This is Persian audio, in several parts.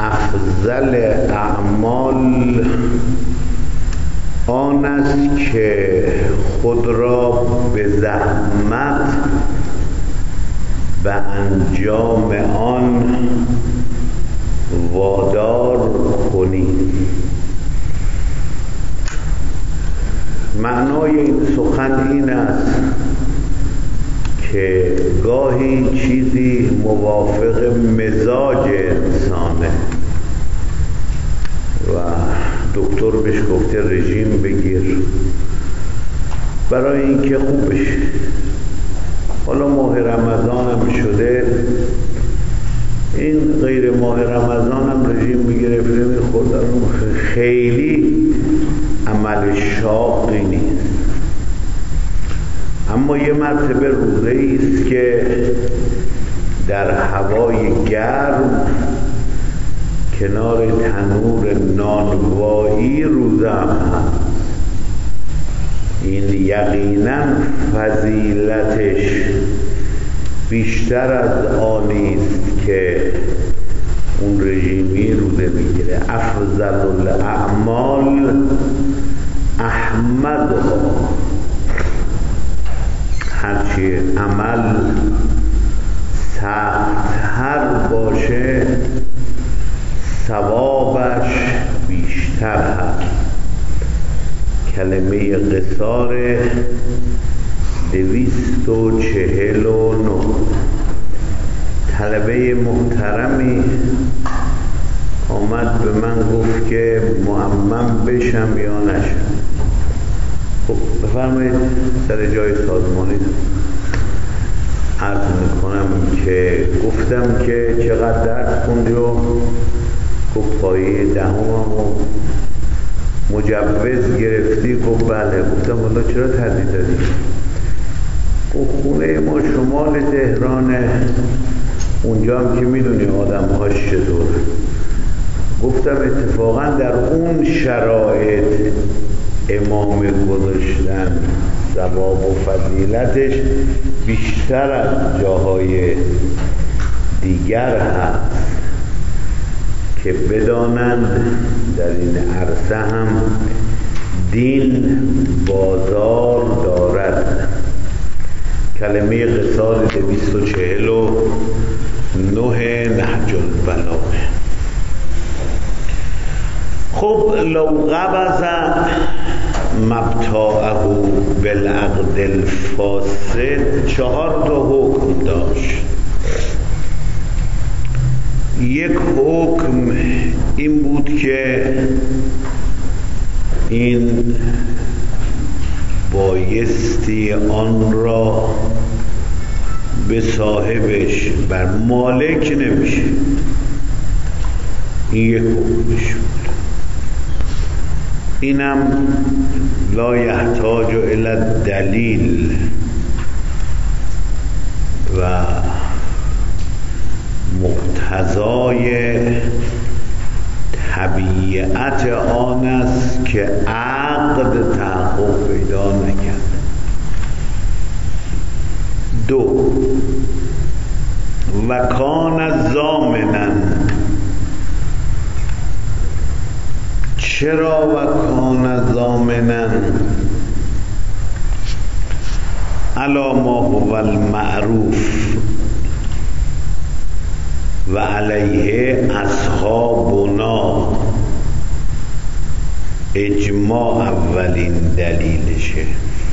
افضل اعمال آن است که خود را به زحمت به انجام آن وادار کنی. معنای این سخن این است که گاهی چیزی موافق مزاج انسانه و دکتر بهش گفته رژیم بگیر برای اینکه خوب بشه. حالا ماه رمضان هم شده، این غیر ماه رمضان هم رژیم بگیره فیلم خوردن خیلی عمل شاقی نیست، اما یه مرتبه روزه‌ای است که در هوای گرم کنار تنور نانوایی روزه هم هست. این یقینا فضیلتش بیشتر از آنی است که اون رژیمی روزه میگیره. افضل الاعمال احمدها، هرچی عمل سخت‌تر باشه ثوابش بیشتر هست. کلمه قصار 249. طلبه محترمی آمد به من گفت که معمم بشم یا نشم. خب بفرمایید سر جای سازمانی عرض میکنم که گفتم که چقدر درس خوندی و گفت پایه دهمم مجوز گرفتی؟ گفت بله. گفتم والا چرا تردید دادی؟ گفت خونه ما شمال تهرانه، اونجا هم که میدونی آدم هاش چطور. گفتم اتفاقا در اون شرایط امام گذاشتن ثواب و فضیلتش بیشتر از جاهای دیگر هست که بدانند در این عرصه هم دین بازار دارد. کلمه قصاد 249 نهج البلاغه. خب لو قبض مبتاعه بالعقد الفاسد 4 تا حکم داشت. یک حکم این بود که این بایستی آن را به صاحبش بر مالک نمیشه. این یک حکمش بود. اینم لا یحتاج الی الدلیل و مقتضای طبیعت آن است که عقد تحقق پیدا نکرد. 2 و کان ضامنا. چرا و کان ضامنا؟ علی ما هو المعروف و علیه اصحابنا. اجماع اولین دلیلشه.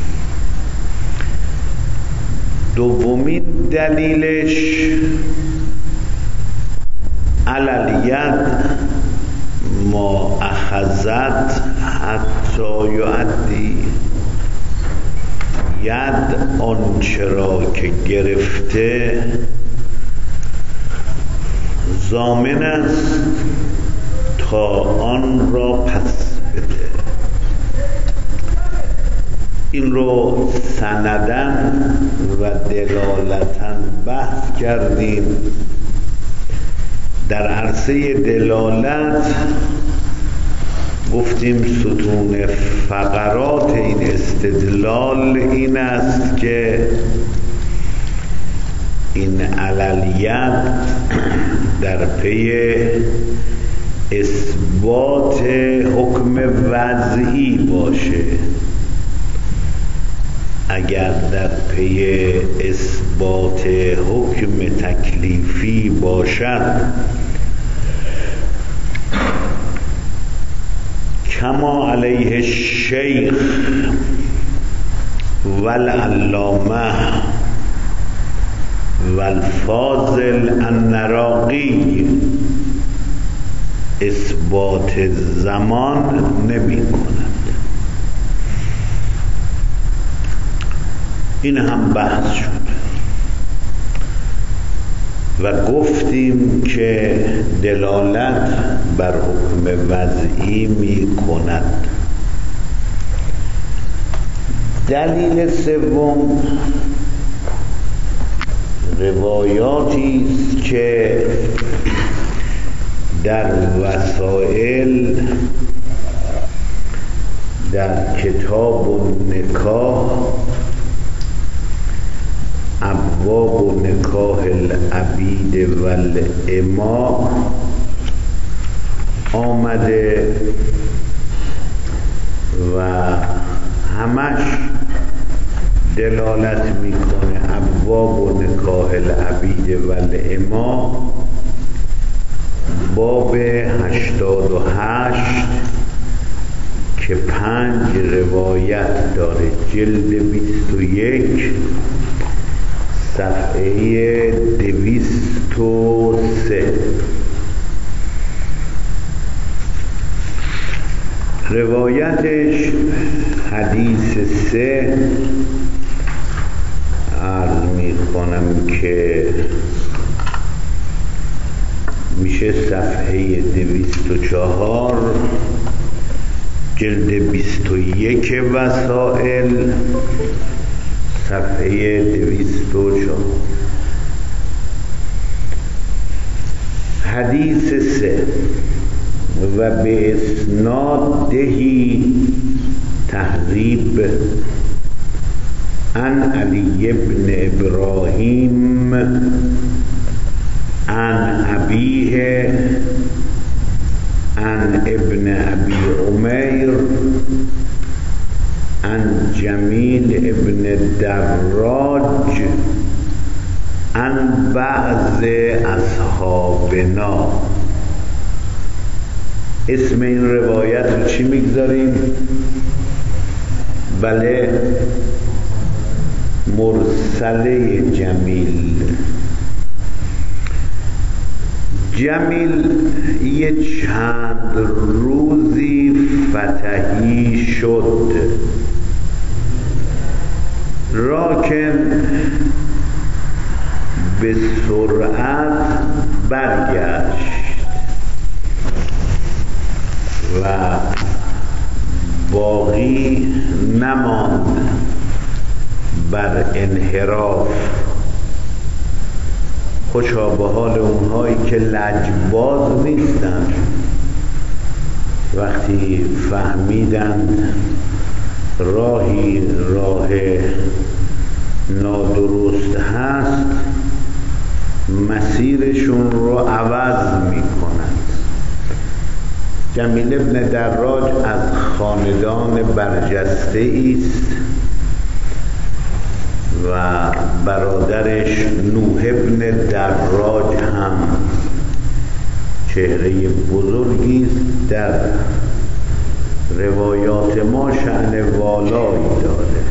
دومین دلیلش علل ید ما اخذت حتی یعدی. ید آنچه را که گرفته ضامن است تا آن را پس بده. این رو سندن و دلالتن بحث کردیم. در عرصه دلالت گفتیم ستون فقرات این استدلال این است که این علیت در پی اثبات حکم وضعی باشه. اگر در پی اثبات حکم تکلیفی باشد کما علیه الشیخ والعلامه والفاضل النراقی اثبات زمان نمی کند. این هم بحث شد و گفتیم که دلالت بر حکم وضعی می کند. دلیل سوم روایاتی است که در وسائل در کتاب النکاح ابواب نکاح العبید والاماء آمده و همش دلالت میکنه ابواب نکاح العبید والاماء باب 88 که 5 روایت داره، جلد 21 صفحه 203. روایتش حدیث 3 عرض می کنم که میشه صفحه 204 جلد 21 وسائل صفحه 204. حدیث 3 و به اسنادهی تهذیب عن علی ابن ابراهیم عن ابیه عن ابن ابی عمیر عن جمیل ابن دراج عن بعض اصحابنا. اسم این روایت رو چی میگذاریم؟ بله، مرسله جمیل. جمیل یه چند روزی فتحی شد، راکن به سرعت برگشت و باقی نماند بر انحراف. خوشا به حال اونهایی که لجباز نیستن، وقتی فهمیدن راهی راه نادرست هست مسیرشون رو عوض میکنند. جمیل ابن دراج از خاندان برجسته است و برادرش نوح ابن دراج هم چهره بزرگی است، در روایات ما شأن والایی داره.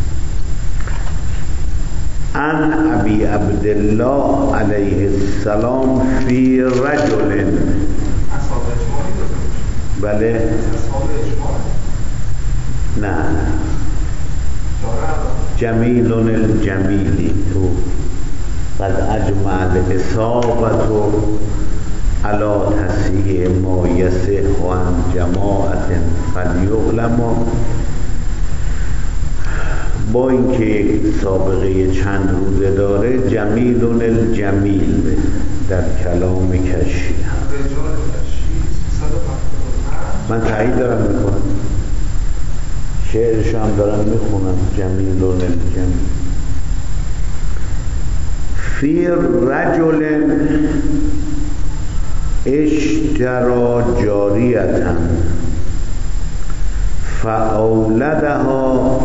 عن ابی عبدالله علیه السلام فی رجل. بله نه جمیل الجمیلی تو قد اجمع الاصابة علی تصحیح ما یصح عن جماعت فلیعلم. با اینکه سابقه چند روزه داره، جمیل الجمیل در کلام کشی من تایید دارم میکنم، شعرش هم دارم میخونم. جمیل الجمیل فی رجل اشترى جاریة فأولدها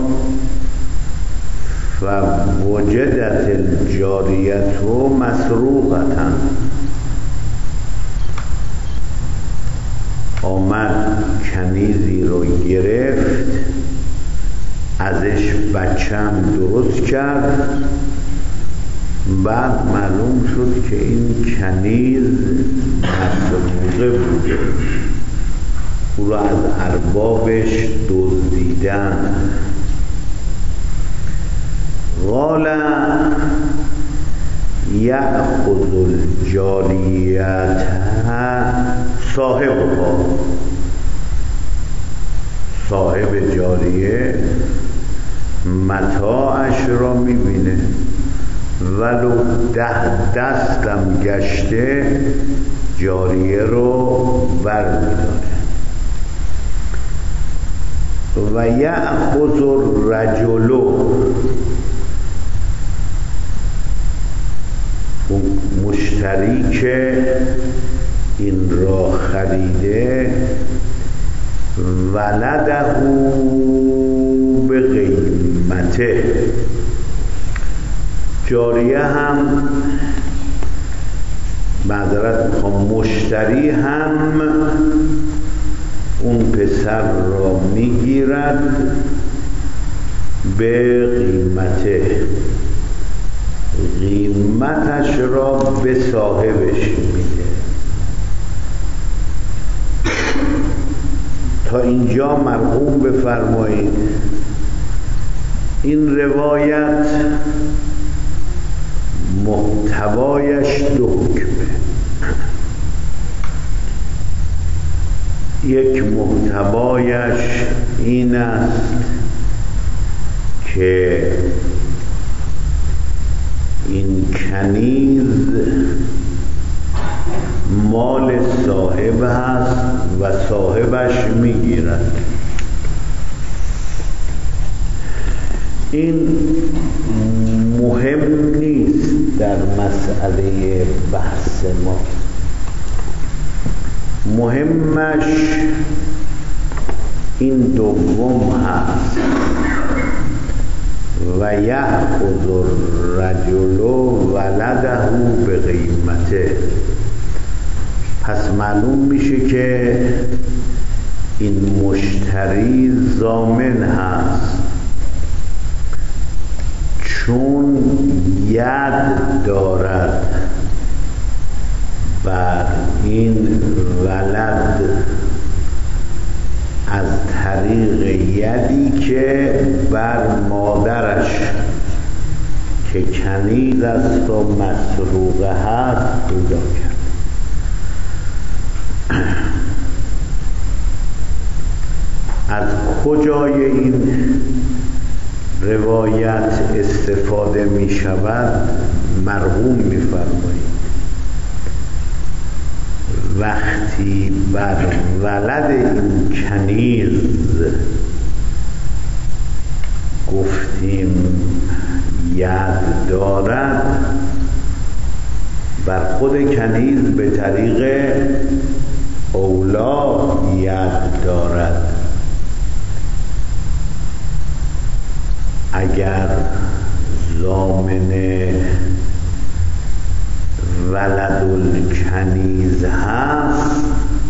فوجدت الجاریة مسروقة. آمد کنیزی رو گرفت، ازش بچم درست کرد، بعد معلوم شد که این کنیز مسروقه بوده، او را از اربابش دزدیدن. قال یأخذ الجاریة صاحبها، صاحب جاریه متاعش را میبینه، ولو 10 دستم گشته جاریه رو برمیداره. و یأخذ الرجل، مشتری که این را خریده، ولده به قیمته، جاریه هم معذرت میخوام مشتری هم اون پسر را میگیرد به قیمته، قیمتش را به صاحبش میده. تا اینجا مرحوم بفرمایید. این روایت محتوایش 2 حکمه. یک محتوایش این است که این کنیز مال صاحب هست و صاحبش میگیرد. این مهم نیست در مسئله بحث ما، مهمش این دوم هست. و یأخذ الرجل ولده به قیمته. پس معلوم میشه که این مشتری ضامن هست، چون ید دارد بر این ولد از طریق یدی که بر مادرش که کنیز است و مسروقه هست پیدا کرد. از کجای این روایت استفاده می شود؟ مرحوم می فرمایید وقتی بر ولد این کنیز گفتیم ید دارد، بر خود کنیز به طریق اولا ید دارد. اگر ضامن ولد الکنیز هست،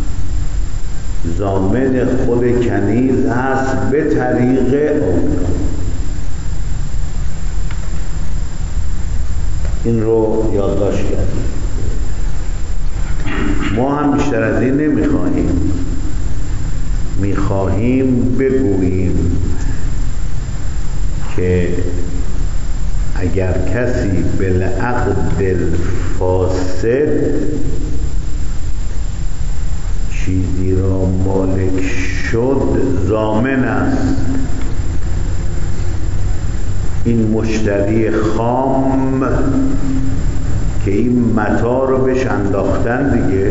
ضامن خود کنیز هست به طریق اولا. این رو یادداشت کردیم. ما هم بیشتر از این نمیخواهیم، میخواهیم بگوییم که اگر کسی بالعقد الفاسد چیزی را مالک شد ضامن است. این مشتری خام که این متاع رو بهش انداختن دیگه،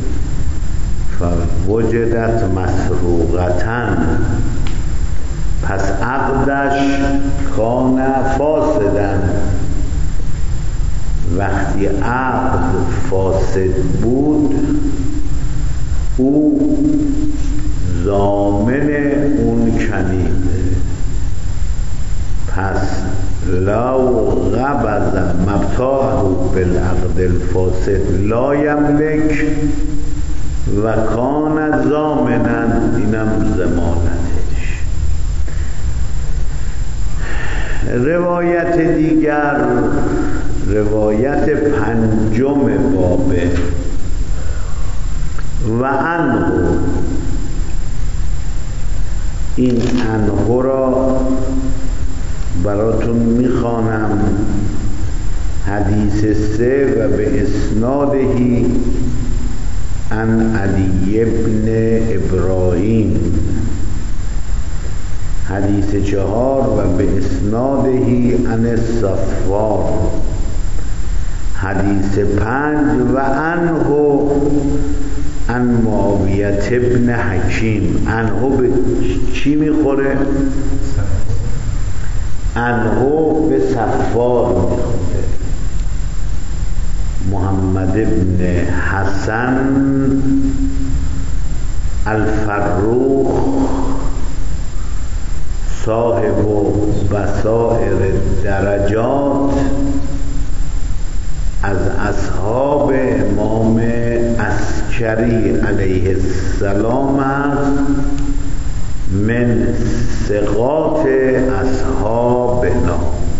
فوجدت مسروقتن، پس عقدش کان فاسدن وقتی عقد فاسد بود او ضامن اون کنید، پس لو قبض مبتاعه بالعقد الفاسد لا یملک و کان ضامنا، اینم ضمانتش. روایت دیگر، روایت 5 بابه و عنه، این عنه را براتون میخوانم، حدیث 3 و به اسنادهی عن علی ابن ابراهیم، حدیث 4 و به اسنادهی عن الصفار، حدیث 5 و عنه عن معاویه ابن حکیم. عنه به چی میخوره؟ عنه به صفار میخوره، محمد ابن حسن الفروخ صاحب بصائر درجات از اصحاب امام عسکری علیه السلام است، من ثقات اصحابنا.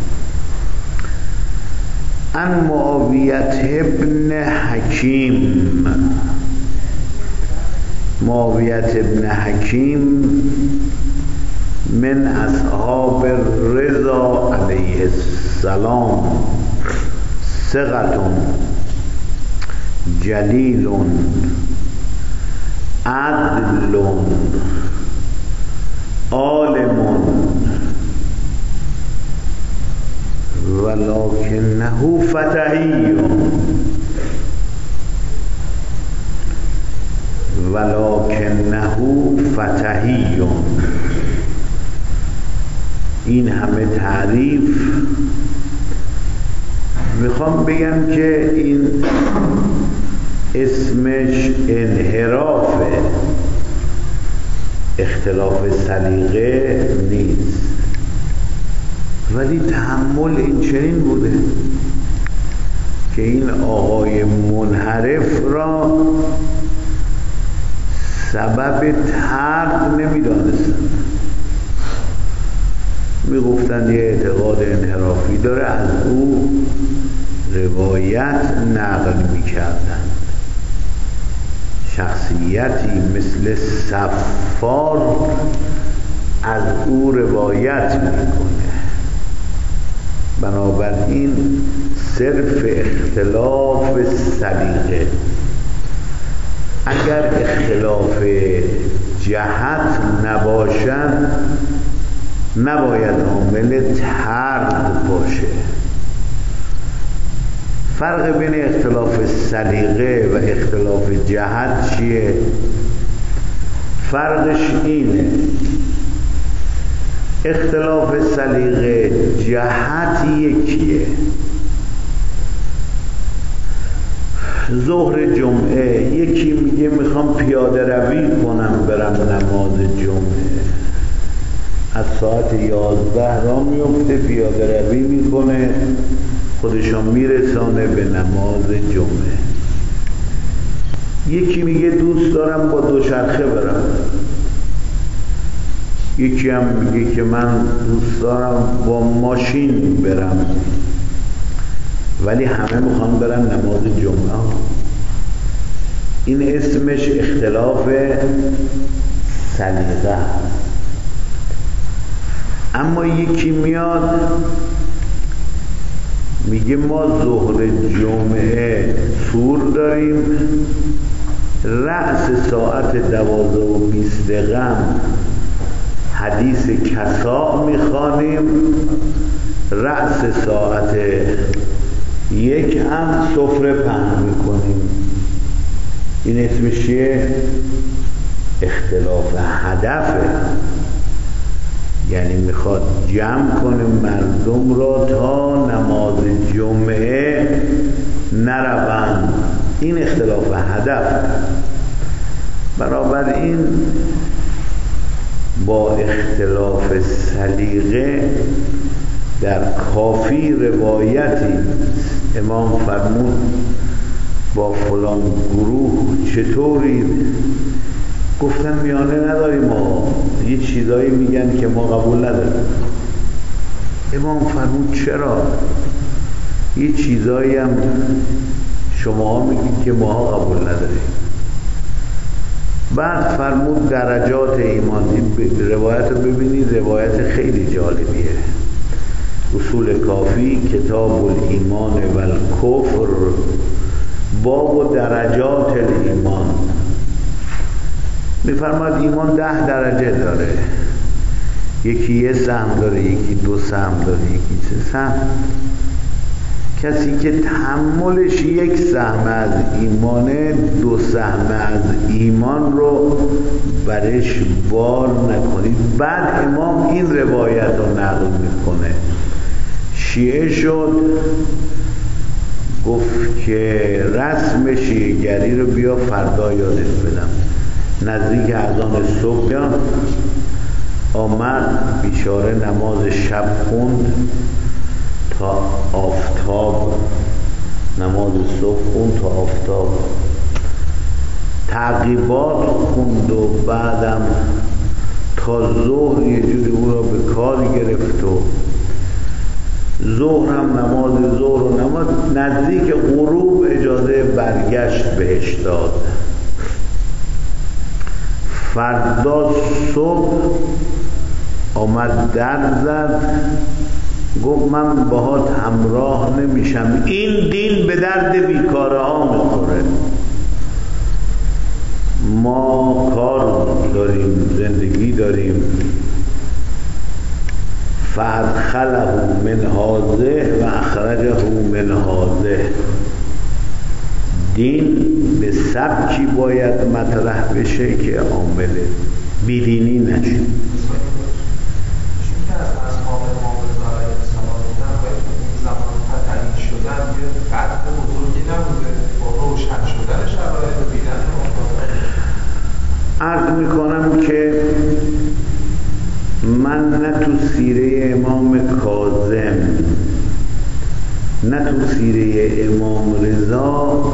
عن معاویه ابن حکیم، معاویه ابن حکیم من اصحاب رضا علیه السلام، ثقة جلیل عدل عالم ولکنه فتحی، ولکنه فتحی. این همه تعریف میخوام بگم که این اسمش انحرافه، اختلاف سلیقه نیست، ولی تحمل این چنین بوده که این آقای منحرف را سبب طرد نمیدانستن، میگفتن یه اعتقاد انحرافی داره، از او روایت نقل میکردن. شخصیتی مثل صفار از او روایت میکنه، بنابراین صرف اختلاف سلیقه، اگر اختلاف جهت نباشد نباید عامل طرد باشه. فرق بین اختلاف سلیقه و اختلاف جهت چیه؟ فرقش اینه، اختلاف سلیقه جهت یکیه، ظهر جمعه یکی میگه میخوام پیاده روی کنم برم نماز جمعه، از ساعت 11 را میفته پیاده روی میکنه، خودشان میرسانه به نماز جمعه. یکی میگه دوست دارم با دوچرخه برم، یکی هم میگه که من دوست دارم با ماشین برم، ولی همه میخوان برن نماز جمعه. این اسمش اختلاف سلیقه. اما یکی میاد میگه ما ظهر جمعه طور داریم، رأس ساعت 12:20 حدیث کساء میخوانیم، رأس ساعت 1 هم سفره پهن میکنیم. این اسمش چیه؟ اختلاف هدفه. یعنی میخواد جمع کنه مردم را تا نماز جمعه نروند. این اختلاف هدف. بنابراین با اختلاف سلیقه در کافی روایتی امام فرمود با فلان گروه چطوری؟ گفتن میانه نداریم، ما یه چیزایی میگن که ما قبول نداریم. امام فرمود چرا؟ یه چیزایی هم شما میگید که ما قبول نداریم. بعد فرمود درجات ایمان. این روایت رو ببینید، روایت خیلی جالبیه. اصول کافی کتاب الایمان و الکفر باب و درجات الایمان. میفرماد ایمان 10 درجه داره. یکی 1 سهم داره، یکی 2 سهم داره، یکی 3 سهم. کسی که تحملش 1 سهم از ایمانه، 2 سهم از ایمان رو برش بار نکنید. بعد امام این روایت رو نقل میکنه. شیعه شد، گفت که رسم شیعه‌گری رو بیا فردا یادت بدم. نزدیک اذان صبح آمد، بیچاره نماز شب خوند تا آفتاب، نماز صبح خوند تا آفتاب، تعقیبات خوند و بعدم تا ظهر یه جوری او را به کار گرفت و ظهر هم نماز ظهر و نماز. نزدیک غروب اجازه برگشت بهش داد. فردا صبح آمد در زد، گفت من باهات همراه نمیشم، این دین به درد بیکاره ها میخوره. ما کار داریم، زندگی داریم. فادخله من هذه و اخرجه من هذه. دین به سبکی باید مطرح بشه که عامل بیدینی نشه. عرض میکنم که من نه تو سیره امام کاظم نه تو سیره امام رضا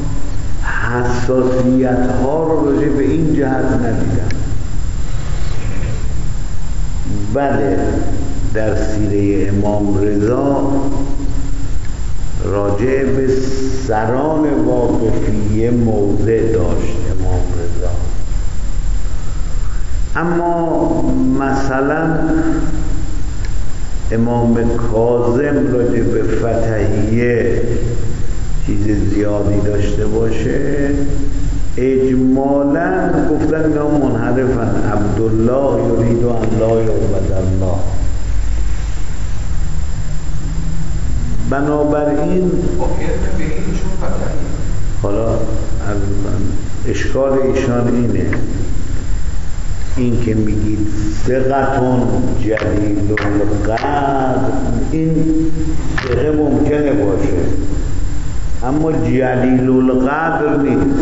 حساسیت ها رو راجع به این جهت ندیدم. بله در سیره امام رضا راجع به سران واقفیه موضع داشت امام رضا، اما مثلا امام کاظم راجع به فتحیه چیز زیادی داشته باشه، اجمالا گفتن اینا منحرفن. عبدالله یرید ان لا یعبد الله. بنابراین حالا اشکال ایشان اینه، این که میگید ثقتون جلیل القدر، این ثقه ممکنه باشه اما جلیل القدر نیست.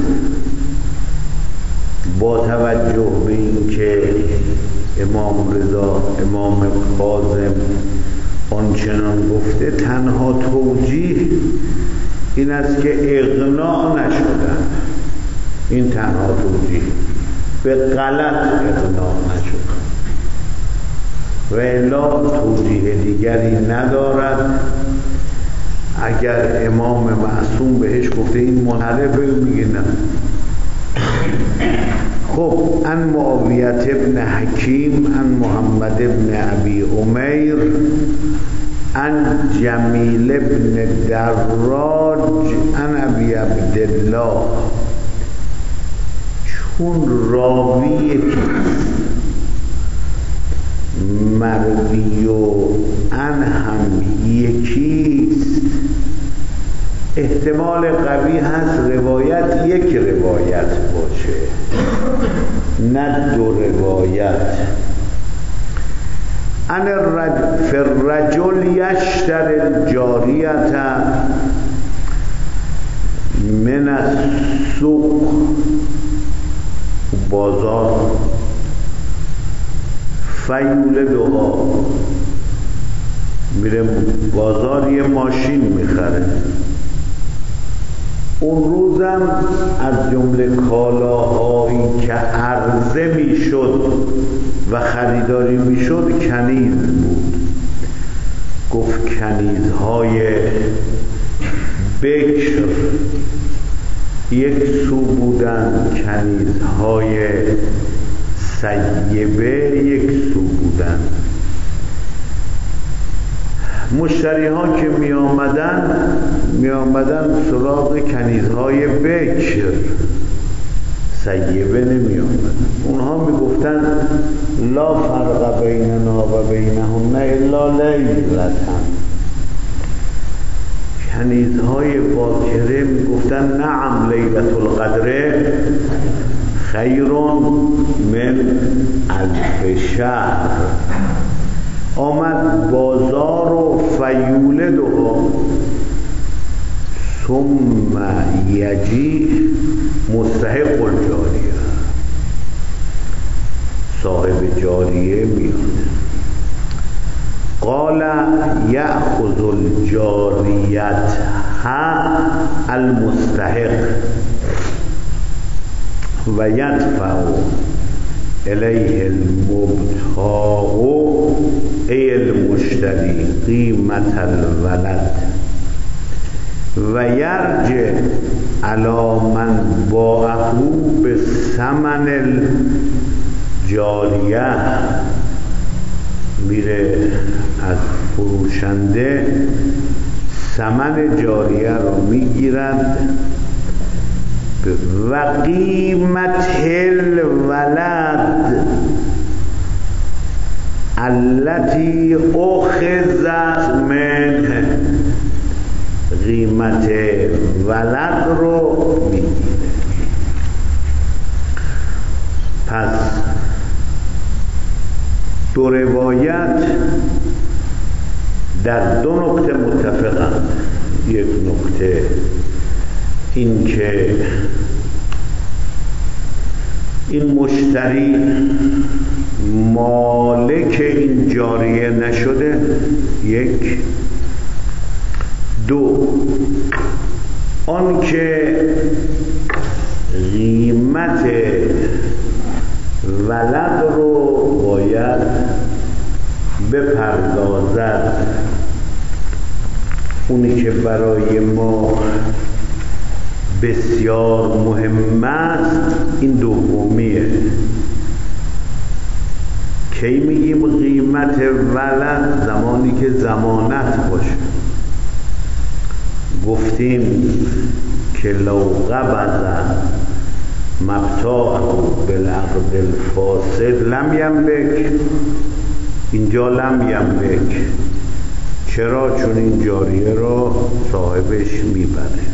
با توجه به این که امام رضا امام کاظم آنچنان گفته، تنها توجیه این است که اقناع نشدن. این تنها توجیه، به غلط اقناع نشدن و الا توجیه دیگری ندارد. اگر امام معصوم بهش گفته این منحرفه، میگه نه. خب ان معاویت ابن حکیم ان محمد ابن ابی عمیر ان جمیل ابن دراج ان ابی عبدالله. چون راوی مروی و ان هم یکیست، احتمال قوی هست روایت یک روایت باشه نه 2 روایت. الرجل یشتری الجاریة من السوق، بازار، فیولدها، میره بازار یه ماشین میخره. اون روزم از جمله کالاهایی که عرضه میشد و خریداری میشد کنیز بود. گفت کنیزهای بکر یک سو بودن، کنیزهای سیبه یک سو بودن. مشتری ها که می آمدن سراغ کنیزهای بکر، سیبه نمی آمدن. اونها می گفتن لا فرق بیننا و بینهن الا لیلتن. کنیزهای باکره می گفتن نعم لیلت القدر خیر من الف شهر. آمد بازار و فیولدها ثم یجی مستحق الجاریه، صاحب جاریه میاد. قال یأخذ الجاریت المستحق و یدفع الیه المبتاع ای المشتری قیمت الولد و یرجع علی من باعه به ثمن الجاریه. میره از فروشنده ثمن جاریه رو میگیرد و قیمت الولد التي اخذت منه، قیمت ولد رو میگیره. پس دو روایت در دو نکته متفقند. یک نکته این که این مشتری مالک این جاریه نشده، یک. دو، آن که قیمت ولد رو باید بپردازد. اونی که برای ما بسیار مهم است این دومیه. کی میگیم قیمت ولد؟ زمانی که ضمانت باشه. گفتیم که لو قبض مبتاعه بالعقد الفاسد لم یملک، اینجا لم یملک. چرا؟ چون این جاریه را صاحبش میبره.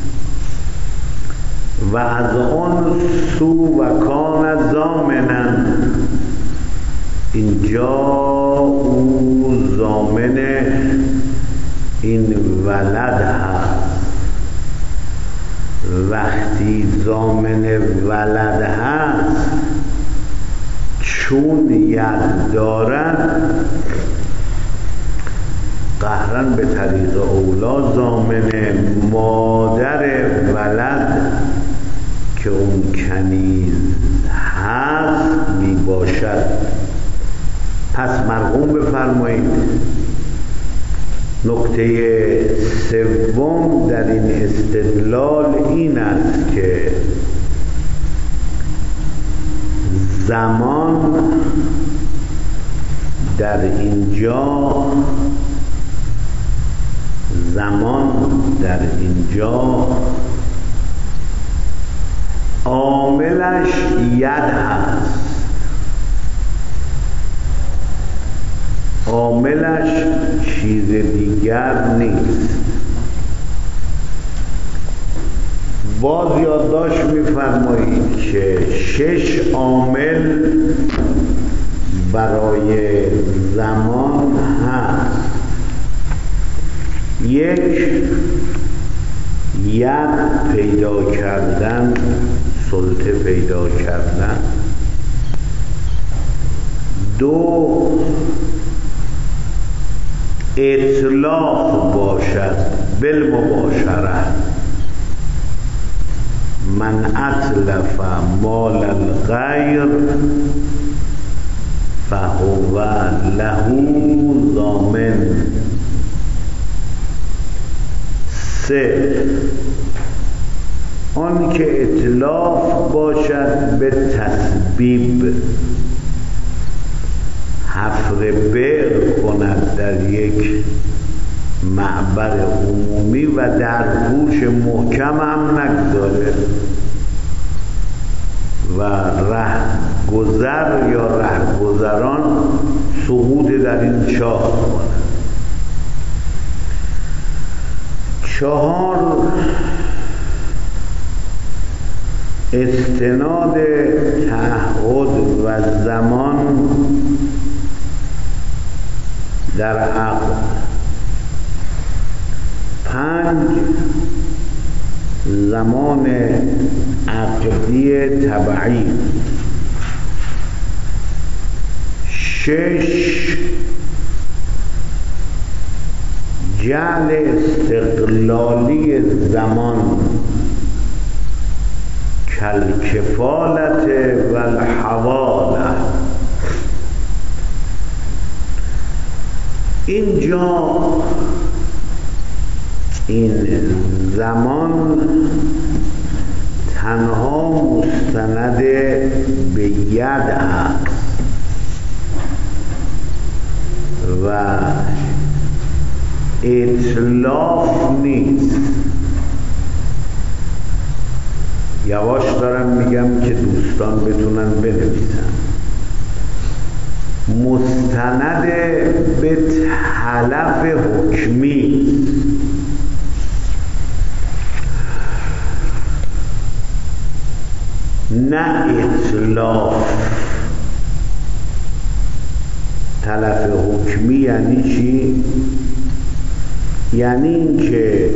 و از آن سو و کان ضامنا، اینجا او ضامن این ولد هست. وقتی ضامن ولد هست، چون ید دارد، قهرن به طریق اولا ضامن مادر ولد که اون کنیز هست می باشد. پس مرقوم بفرمایید. نکته سوم در این استدلال این است که زمان در اینجا عاملش ید هست، عاملش چیز دیگر نیست. باز یادداشت می‌فرمایید که 6 عامل برای زمان هست. یک، ید پیدا کردن، سلطه پیدا کردن. دو، اطلاق باشد بالمباشره. من اتلف مال الغیر فهو له ضامن. سه، آن که اطلاق باشد به تسبیب، حفر بئر کند در یک معبر عمومی و در گوش محکم هم نگذاره و رهگذر یا رهگذران سقوط در این چاه کنند. چهار، استناد تعهد و زمان در عقد. پنج، زمان عقدی تبعی. شش، جعل استقلالی زمان کالکفالت و الحواله. اینجا این زمان تنها مستند به ید است و اطلاق نیست. یواش دارم میگم که دوستان بتونن بنویسن. مستند به تلف حکمی، نه اطلاق. تلف حکمی یعنی چی؟ یعنی این که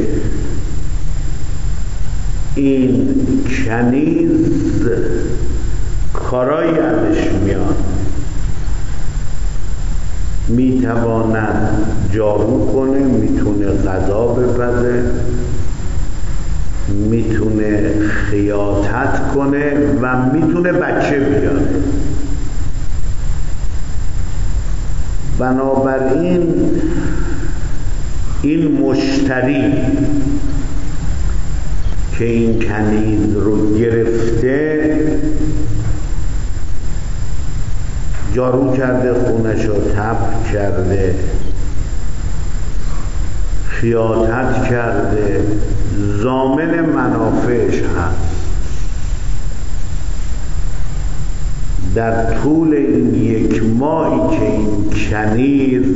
این کنیز کارایی ازش میاد، میتواند جارو کنه، میتونه غذا بپزه، میتونه خیاطت کنه و میتونه بچه بیاره. بنابراین این مشتری که این کنیز رو گرفته، جارو کرده، خونش رو تپ کرده، خیاطت کرده، ضامن منافعش هست. در طول این یک ماهی که این کنیز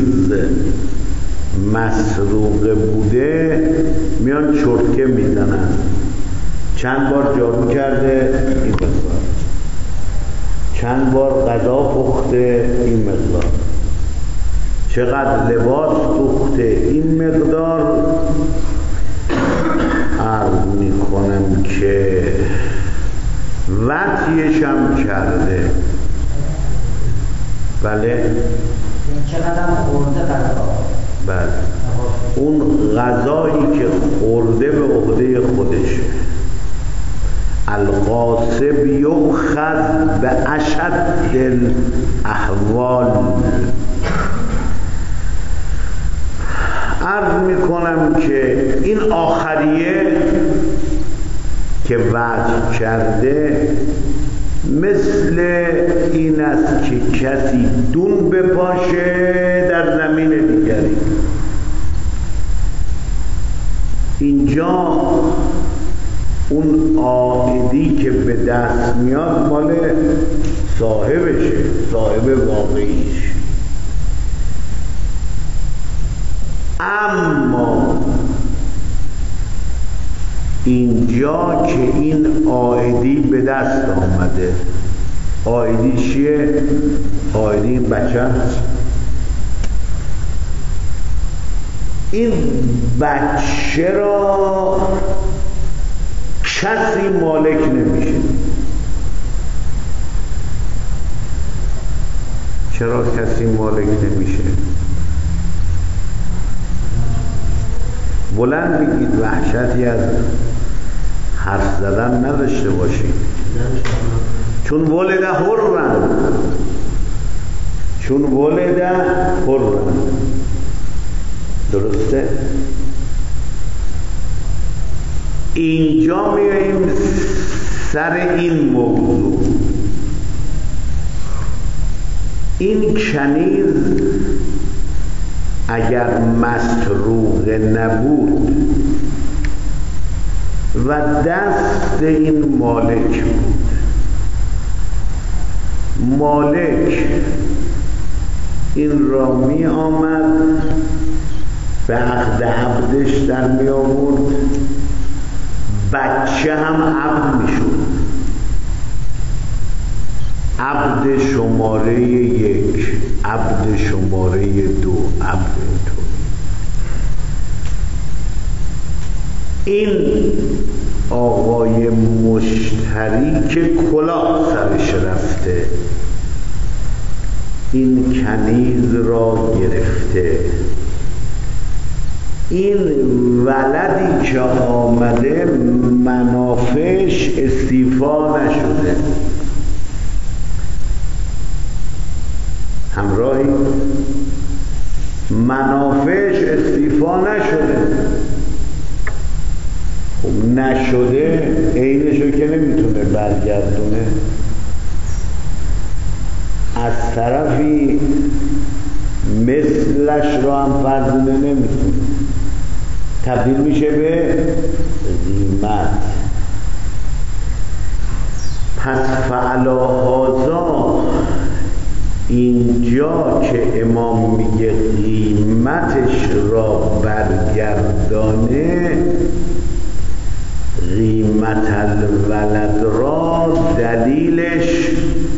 مسروقه بوده میان چرتکه میزنن. چند بار جارو کرده این مقدار، چند بار غذا پخته این مقدار، چقدر لباس دوخته این مقدار. عرض میکنم که وطیش هم کرده. بله، چقدر خورده غذا. بله، اون غذایی که خورده به عهده خودشه. الغاصب یؤخذ به اشد الاحوال. عرض میکنم که این آخریه که وعد کرده مثل این است که کسی دون بپاشه در زمین دیگری. اینجا اون عائدی که به دست میاد مال صاحبشه، صاحب واقعیش. اما اینجا که این عائدی به دست آمده آیدی چیه؟ آیدی این بچه هست. این بچه را کسی مالک نمیشه. چرا کسی مالک نمیشه؟ بلند بگید، وحشتی از حرف زدن نداشته باشید. چون ولد حرن، چون ولد حرن. درسته؟ اینجا میاییم سر این موضوع. این کنیز اگر مسروقه نبود و دست این مالک بود، مالک این را می آمد به عقد عبدش در می آورد، بچه هم عبد می شد. عبد شماره 1، عبد شماره 2، عبد تو. این آقای مشتری که کلاه سرش رفته، این کنیز را گرفته، این ولدی که آمده منافعش استیفا نشده. همراهی؟ منافعش استیفا نشده. خب نشده عینشو که نمیتونه برگردونه. از طرفی مثلش را هم فرزونه نمیتونه، تبدیل میشه به قیمت. پس فعلا هازا اینجا که امام میگه قیمتش را برگردانه، قیمت الولد را دلیلش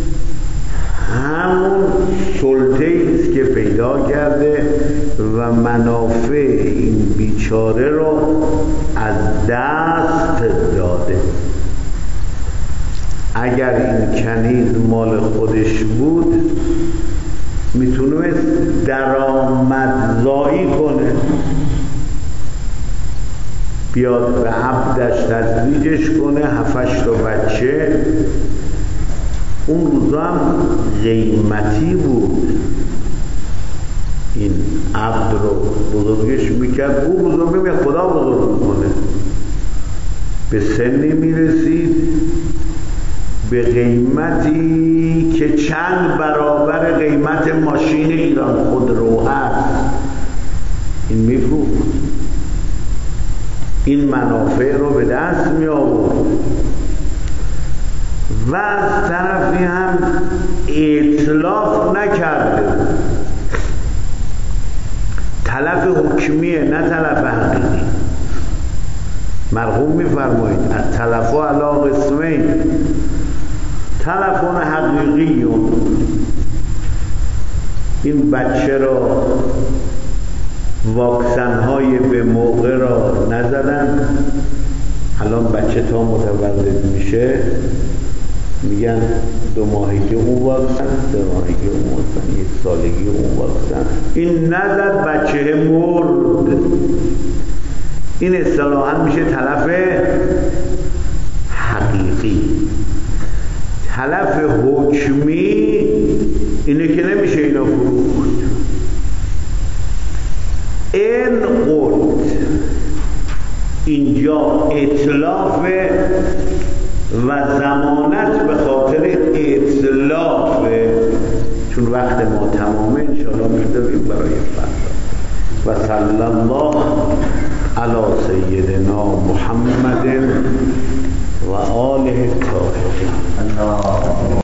همون سلطه است که پیدا کرده و منافع این بیچاره را از دست داده. اگر این کنیز مال خودش بود میتونست درآمدزایی کنه، بیاد به عبدش تزویجش کنه، 7-8 تا بچه. اون روزا هم قیمتی بود. این عبد رو بزرگش میکرد، او بزرگ نمیکرد، خدا بزرگ میکنه. به سنی میرسید به قیمتی که چند برابر قیمت ماشین ایران خودرو هست. این میفروخت، این منافع رو به دست می آورد و از طرفی هم اطلاق نکرده. تلف حکمیه نه تلف حقیقی. مرحوم میفرمایید التلف علی قسمین، تلفون حقیقیون. این بچه را واکسن های به موقع را نزدن. الان بچه تا متولد میشه میگن 2 ماهگی اون واکسن، 3 ماهگی اون واکسن، 1 سالگی اون واکسن. این نزد بچه مرد. این اصطلاحاً میشه تلف حقیقی. تلف حکمی اینه که نمیشه اینو فروخت. این قرد اینجا اطلاف و ضمانت به خاطر اطلاف، چون وقت ما تمامه انشاءالله می‌ذاریم برای فردا. و صلی الله علی سیدنا محمد و آله الطاهرین.